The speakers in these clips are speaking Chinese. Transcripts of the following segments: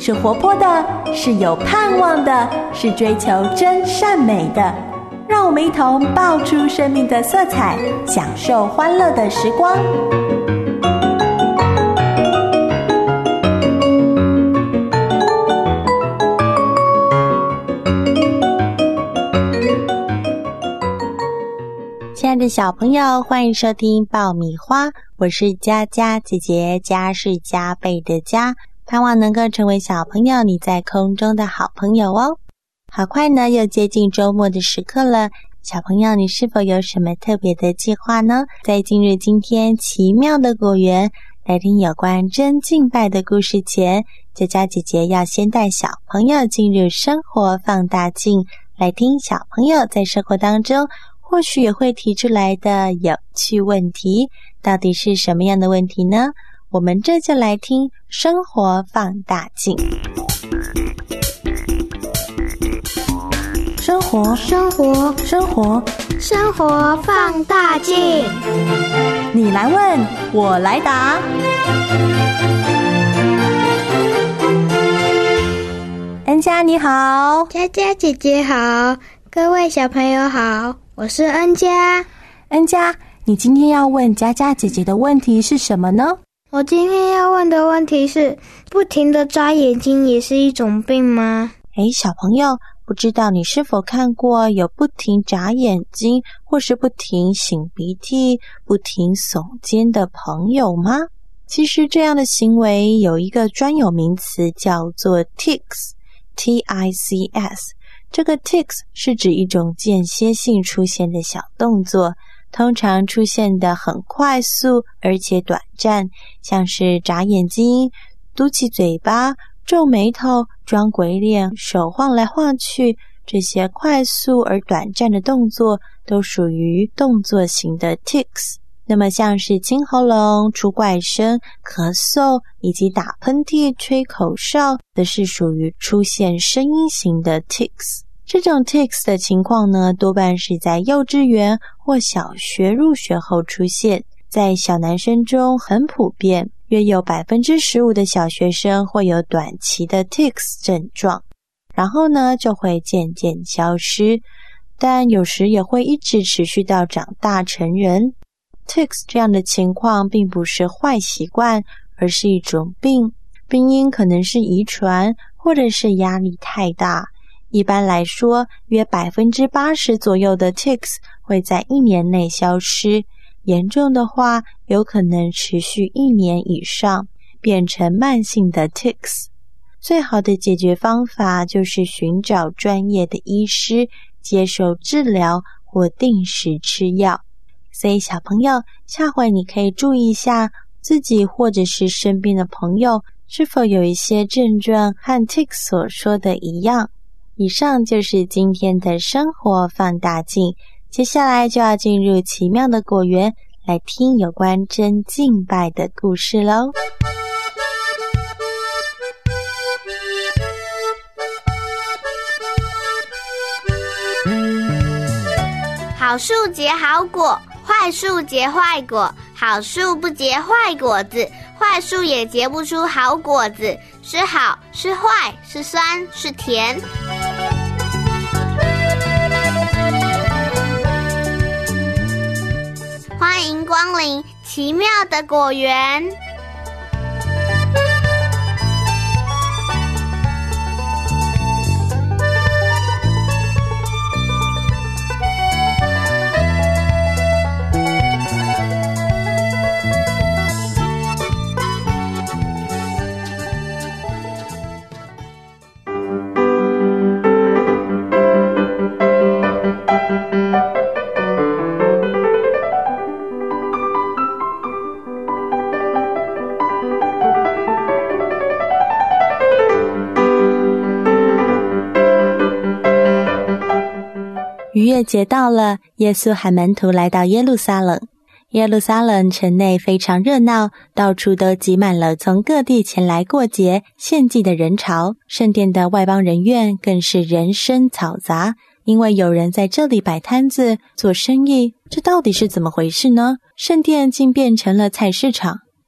是活泼的，是有盼望的，是追求真善美的。让我们一同爆出生命的色彩，享受欢乐的时光。亲爱的小朋友，欢迎收听爆米花，我是佳佳姐姐，佳是加倍的佳，盼望能够成为小朋友你在空中的好朋友哦。好快呢，又接近周末的时刻了，小朋友你是否有什么特别的计划呢？在进入今天奇妙的果园来听有关真敬拜的故事前，佳佳姐姐要先带小朋友进入生活放大镜，来听小朋友在生活当中或许也会提出来的有趣问题，到底是什么样的问题呢？我们这就来听生活放大镜。生活放大镜，你来问，我来答。恩佳你好， 佳佳姐姐好，各位小朋友好，我是恩佳。 恩佳，你今天要问佳佳姐姐的问题是什么呢？ 我今天要问的问题是，不停地眨眼睛也是一种病吗？ 小朋友，不知道你是否看过有不停眨眼睛或是不停擤鼻涕、不停耸肩的朋友吗？其实这样的行为有一个专有名词叫做 tics， T-I-C-S。 这个 tics 是指一种间歇性出现的小动作，通常出现的很快速而且短暂，像是眨眼睛、嘟起嘴巴、皱眉头、装鬼脸、手晃来晃去，这些快速而短暂的动作都属于动作型的 tics。 那么像是清喉咙、出怪声、咳嗽以及打喷嚏、吹口哨，则是属于出现声音型的 tics。 这种 tics 的情况呢，多半是在幼稚园或小学入学后出现，在小男生中很普遍，约有 15% 的小学生会有短期的 tics 症状，然后呢就会渐渐消失，但有时也会一直持续到长大成人。 tics 这样的情况并不是坏习惯，而是一种病，病因可能是遗传或者是压力太大。一般来说，约 80% 左右的 tics 会在1年内消失，严重的话有可能持续1年以上，变成慢性的 tics。 最好的解决方法就是寻找专业的医师，接受治疗或定时吃药。所以小朋友，下回你可以注意一下自己或者是身边的朋友是否有一些症状和 tics 所说的一样。以上就是今天的生活放大镜，接下来就要进入奇妙的果园，来听有关真敬拜的故事咯。 好树结好果，坏树结坏果，好树不结坏果子，坏树也结不出好果子，是好是坏，是酸是甜。欢迎光临奇妙的果园。 逾越节到了，耶稣和门徒来到耶路撒冷。耶路撒冷城内非常热闹，到处都挤满了从各地前来过节献祭的人潮，圣殿的外邦人院更是人声嘈杂，因为有人在这里摆摊子做生意。这到底是怎么回事呢？圣殿竟变成了菜市场。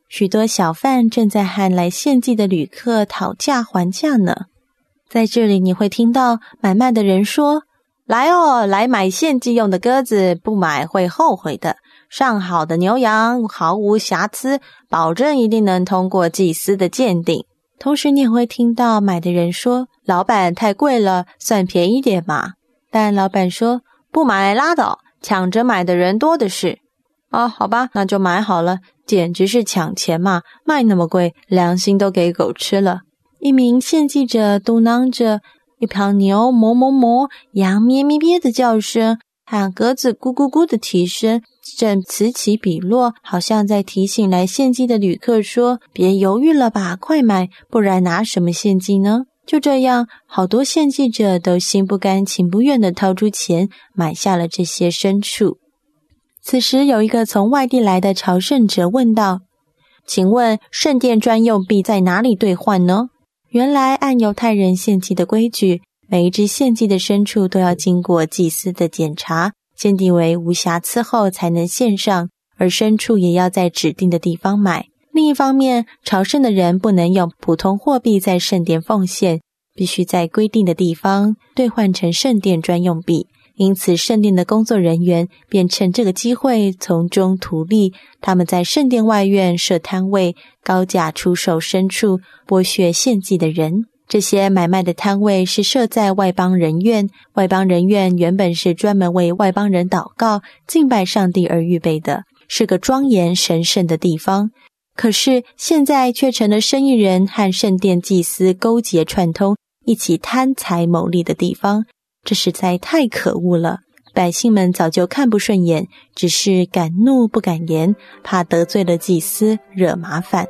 许多小贩正在和来献祭的旅客讨价还价呢。在这里你会听到买卖的人说，来哦，来买献祭用的鸽子，不买会后悔的。上好的牛羊毫无瑕疵，保证一定能通过祭司的鉴定。同时你也会听到买的人说，老板太贵了，算便宜点嘛。但老板说，不买拉倒，抢着买的人多的是。好吧，那就买好了，简直是抢钱嘛，卖那么贵，良心都给狗吃了。一名献祭者嘟囔着，一旁牛哞哞哞，羊咩咩咩的叫声和鸽子咕咕咕的啼声正此起彼落，好像在提醒来献祭的旅客说，别犹豫了吧，快买，不然拿什么献祭呢？就这样，好多献祭者都心不甘情不愿地掏出钱买下了这些牲畜。此时有一个从外地来的朝圣者问道，请问圣殿专用币在哪里兑换呢？原来按犹太人献祭的规矩，每一只献祭的牲畜都要经过祭司的检查，鉴定为无瑕疵后才能献上，而牲畜也要在指定的地方买。另一方面，朝圣的人不能用普通货币在圣殿奉献，必须在规定的地方兑换成圣殿专用币。因此圣殿的工作人员便趁这个机会从中图利，他们在圣殿外院设摊位，高价出售牲畜，剥削献祭的人。这些买卖的摊位是设在外邦人院，外邦人院原本是专门为外邦人祷告、敬拜上帝而预备的，是个庄严神圣的地方。可是现在却成了生意人和圣殿祭司勾结串通，一起贪财谋利的地方。这实在太可恶了，百姓们早就看不顺眼，只是敢怒不敢言，怕得罪了祭司，惹麻烦。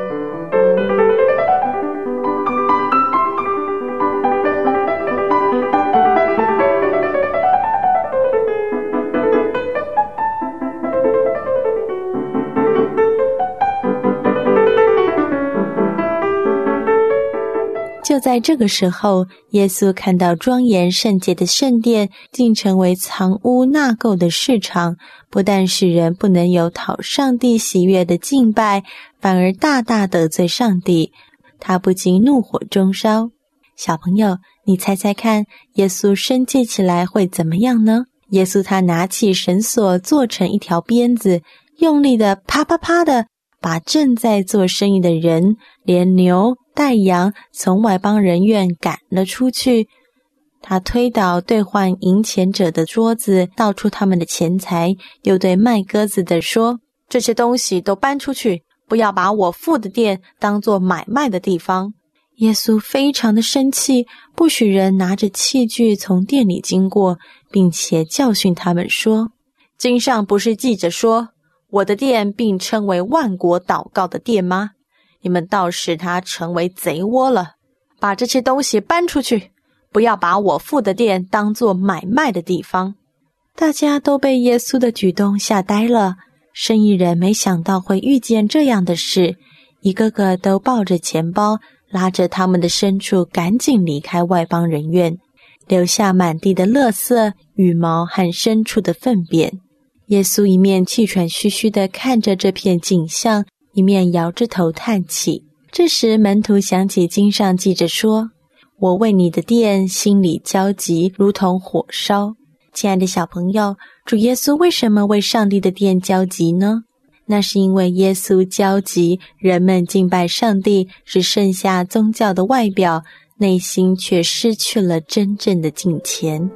就在这个时候，耶稣看到庄严圣洁的圣殿竟成为藏污纳垢的市场，不但使人不能有讨上帝喜悦的敬拜，反而大大得罪上帝，他不禁怒火中烧。小朋友，你猜猜看，耶稣生气起来会怎么样呢？耶稣他拿起绳索做成一条鞭子，用力的啪啪啪的把正在做生意的人，连牛带羊从外邦人院赶了出去。他推倒兑换银钱者的桌子，倒出他们的钱财，又对卖鸽子的说，这些东西都搬出去，不要把我父的殿当作买卖的地方。耶稣非常的生气，不许人拿着器具从店里经过，并且教训他们说，经上不是记着说，我的殿并称为万国祷告的殿吗？你们倒使它成为贼窝了，把这些东西搬出去，不要把我父的殿当作买卖的地方。大家都被耶稣的举动吓呆了，生意人没想到会遇见这样的事，一个个都抱着钱包，拉着他们的牲畜赶紧离开外邦人院，留下满地的垃圾、羽毛和牲畜的粪便。耶稣一面气喘吁吁地看着这片景象，一面摇着头叹气。这时门徒想起经上记着说，我为你的殿心里焦急，如同火烧。亲爱的小朋友，主耶稣为什么为上帝的殿焦急呢？那是因为耶稣焦急，人们敬拜上帝只剩下宗教的外表，内心却失去了真正的敬虔。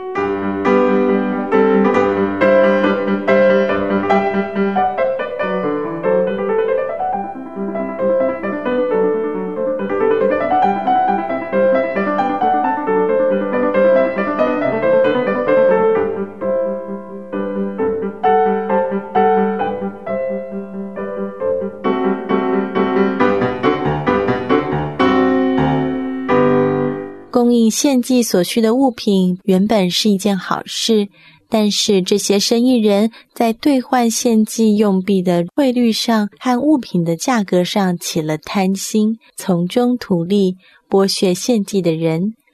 供应献祭所需的物品原本是一件好事，但是这些生意人在兑换献祭用币的汇率上和物品的价格上起了贪心，从中图利，剥削献祭的人。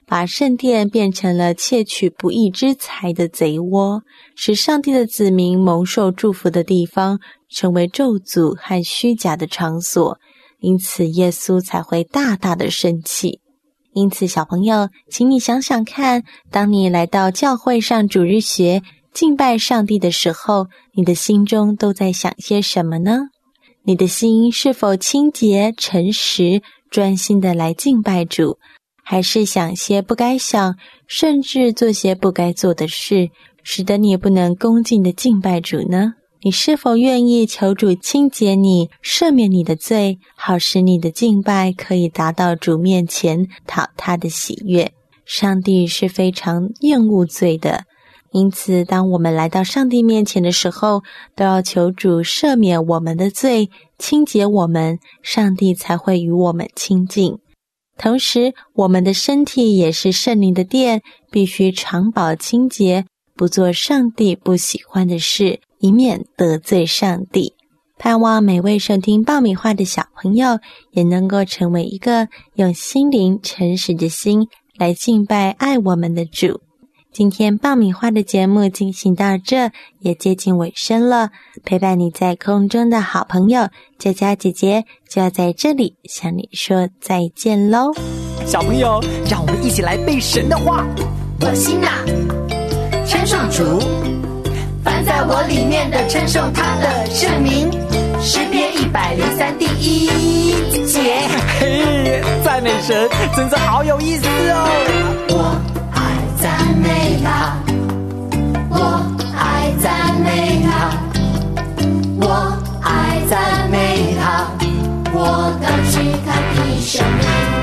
把圣殿变成了窃取不义之财的贼窝，使上帝的子民蒙受祝福的地方成为咒诅和虚假的场所，因此耶稣才会大大的生气。因此小朋友，请你想想看，当你来到教会上主日学敬拜上帝的时候，你的心中都在想些什么呢？你的心是否清洁、诚实、专心的来敬拜主，还是想些不该想，甚至做些不该做的事，使得你不能恭敬的敬拜主呢？你是否愿意求主清洁你，赦免你的罪，好使你的敬拜可以达到主面前，讨他的喜悦？上帝是非常厌恶罪的，因此当我们来到上帝面前的时候，都要求主赦免我们的罪，清洁我们，上帝才会与我们亲近。同时我们的身体也是圣灵的殿，必须常保清洁，不做上帝不喜欢的事，以免得罪上帝。盼望每位收听爆米花的小朋友也能够成为一个用心灵诚实的心来敬拜爱我们的主。今天爆米花的节目进行到这，也接近尾声了。陪伴你在空中的好朋友佳佳姐姐就要在这里向你说再见咯。 小朋友，让我们一起来背神的话。 我心啊，称颂主，凡在我里面的称颂他的圣名。诗篇103第1节。 嘿，赞美神真是好有意思哦。 我爱赞美他，我爱赞美他，我爱赞美他，我高举他的生命。